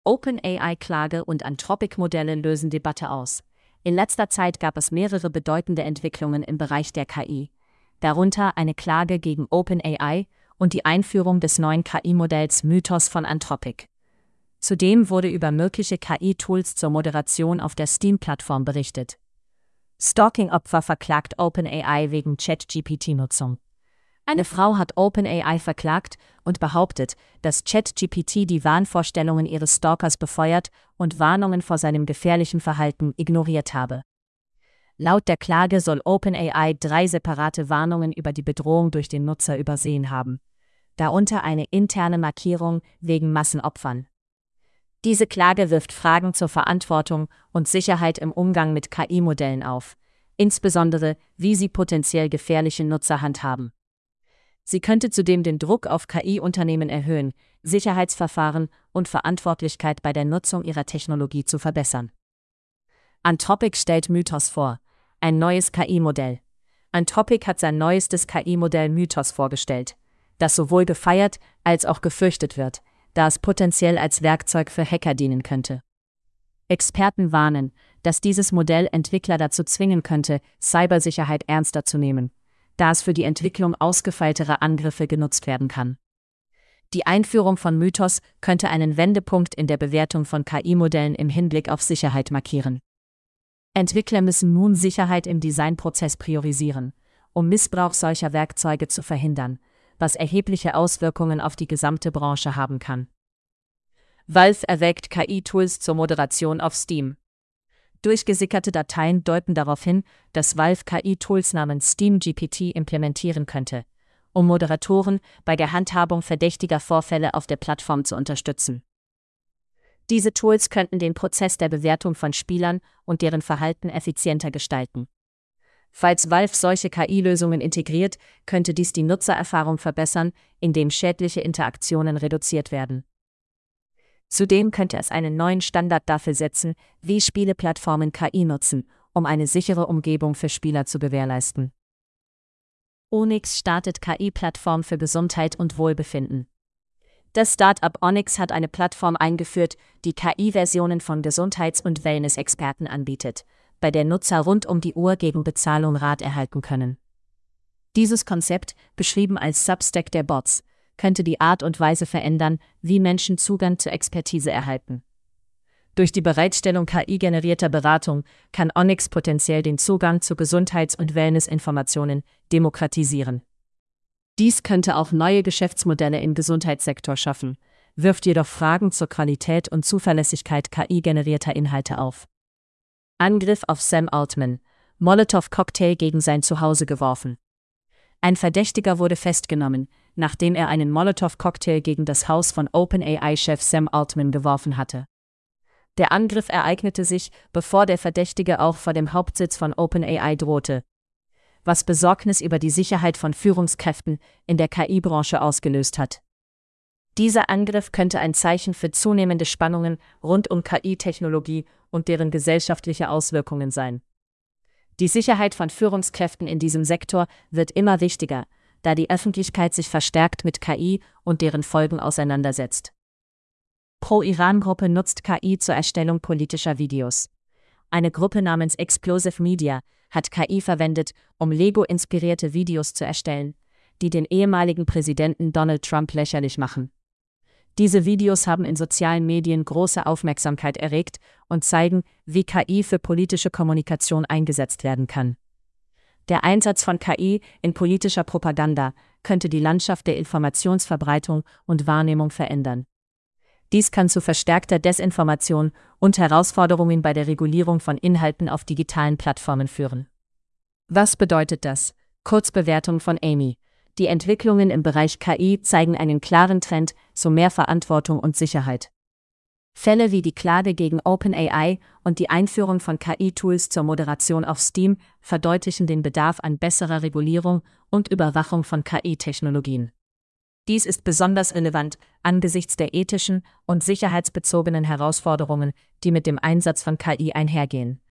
OpenAI-Klage und Anthropic-Modelle lösen Debatte aus. In letzter Zeit gab es mehrere bedeutende Entwicklungen im Bereich der KI, darunter eine Klage gegen OpenAI und die Einführung des neuen KI-Modells Mythos von Anthropic. Zudem wurde über mögliche KI-Tools zur Moderation auf der Steam-Plattform berichtet. Stalking-Opfer verklagt OpenAI wegen ChatGPT-Nutzung. Eine Frau hat OpenAI verklagt und behauptet, dass ChatGPT die Wahnvorstellungen ihres Stalkers befeuert und Warnungen vor seinem gefährlichen Verhalten ignoriert habe. Laut der Klage soll OpenAI 3 separate Warnungen über die Bedrohung durch den Nutzer übersehen haben, darunter eine interne Markierung wegen Massenopfern. Diese Klage wirft Fragen zur Verantwortung und Sicherheit im Umgang mit KI-Modellen auf, insbesondere wie sie potenziell gefährliche Nutzer handhaben. Sie könnte zudem den Druck auf KI-Unternehmen erhöhen, Sicherheitsverfahren und Verantwortlichkeit bei der Nutzung ihrer Technologie zu verbessern. Anthropic stellt Mythos vor, ein neues KI-Modell. Anthropic hat sein neuestes KI-Modell Mythos vorgestellt, das sowohl gefeiert als auch gefürchtet wird, da es potenziell als Werkzeug für Hacker dienen könnte. Experten warnen, dass dieses Modell Entwickler dazu zwingen könnte, Cybersicherheit ernster zu nehmen, da es für die Entwicklung ausgefeilterer Angriffe genutzt werden kann. Die Einführung von Mythos könnte einen Wendepunkt in der Bewertung von KI-Modellen im Hinblick auf Sicherheit markieren. Entwickler müssen nun Sicherheit im Designprozess priorisieren, um Missbrauch solcher Werkzeuge zu verhindern, was erhebliche Auswirkungen auf die gesamte Branche haben kann. Valve erwägt KI-Tools zur Moderation auf Steam. Durchgesickerte Dateien deuten darauf hin, dass Valve KI-Tools namens SteamGPT implementieren könnte, um Moderatoren bei der Handhabung verdächtiger Vorfälle auf der Plattform zu unterstützen. Diese Tools könnten den Prozess der Bewertung von Spielern und deren Verhalten effizienter gestalten. Falls Valve solche KI-Lösungen integriert, könnte dies die Nutzererfahrung verbessern, indem schädliche Interaktionen reduziert werden. Zudem könnte es einen neuen Standard dafür setzen, wie Spieleplattformen KI nutzen, um eine sichere Umgebung für Spieler zu gewährleisten. Onyx startet KI-Plattform für Gesundheit und Wohlbefinden. Das Startup Onyx hat eine Plattform eingeführt, die KI-Versionen von Gesundheits- und Wellness-Experten anbietet, bei der Nutzer rund um die Uhr gegen Bezahlung Rat erhalten können. Dieses Konzept, beschrieben als Substack der Bots, könnte die Art und Weise verändern, wie Menschen Zugang zur Expertise erhalten. Durch die Bereitstellung KI-generierter Beratung kann Onyx potenziell den Zugang zu Gesundheits- und Wellness-Informationen demokratisieren. Dies könnte auch neue Geschäftsmodelle im Gesundheitssektor schaffen, wirft jedoch Fragen zur Qualität und Zuverlässigkeit KI-generierter Inhalte auf. Angriff auf Sam Altman, Molotow-Cocktail gegen sein Zuhause geworfen. Ein Verdächtiger wurde festgenommen, nachdem er einen Molotow-Cocktail gegen das Haus von OpenAI-Chef Sam Altman geworfen hatte. Der Angriff ereignete sich, bevor der Verdächtige auch vor dem Hauptsitz von OpenAI drohte, was Besorgnis über die Sicherheit von Führungskräften in der KI-Branche ausgelöst hat. Dieser Angriff könnte ein Zeichen für zunehmende Spannungen rund um KI-Technologie und deren gesellschaftliche Auswirkungen sein. Die Sicherheit von Führungskräften in diesem Sektor wird immer wichtiger, da die Öffentlichkeit sich verstärkt mit KI und deren Folgen auseinandersetzt. Pro-Iran-Gruppe nutzt KI zur Erstellung politischer Videos. Eine Gruppe namens Explosive Media hat KI verwendet, um Lego-inspirierte Videos zu erstellen, die den ehemaligen Präsidenten Donald Trump lächerlich machen. Diese Videos haben in sozialen Medien große Aufmerksamkeit erregt und zeigen, wie KI für politische Kommunikation eingesetzt werden kann. Der Einsatz von KI in politischer Propaganda könnte die Landschaft der Informationsverbreitung und Wahrnehmung verändern. Dies kann zu verstärkter Desinformation und Herausforderungen bei der Regulierung von Inhalten auf digitalen Plattformen führen. Was bedeutet das? Kurzbewertung von Amy. Die Entwicklungen im Bereich KI zeigen einen klaren Trend zu mehr Verantwortung und Sicherheit. Fälle wie die Klage gegen OpenAI und die Einführung von KI-Tools zur Moderation auf Steam verdeutlichen den Bedarf an besserer Regulierung und Überwachung von KI-Technologien. Dies ist besonders relevant angesichts der ethischen und sicherheitsbezogenen Herausforderungen, die mit dem Einsatz von KI einhergehen.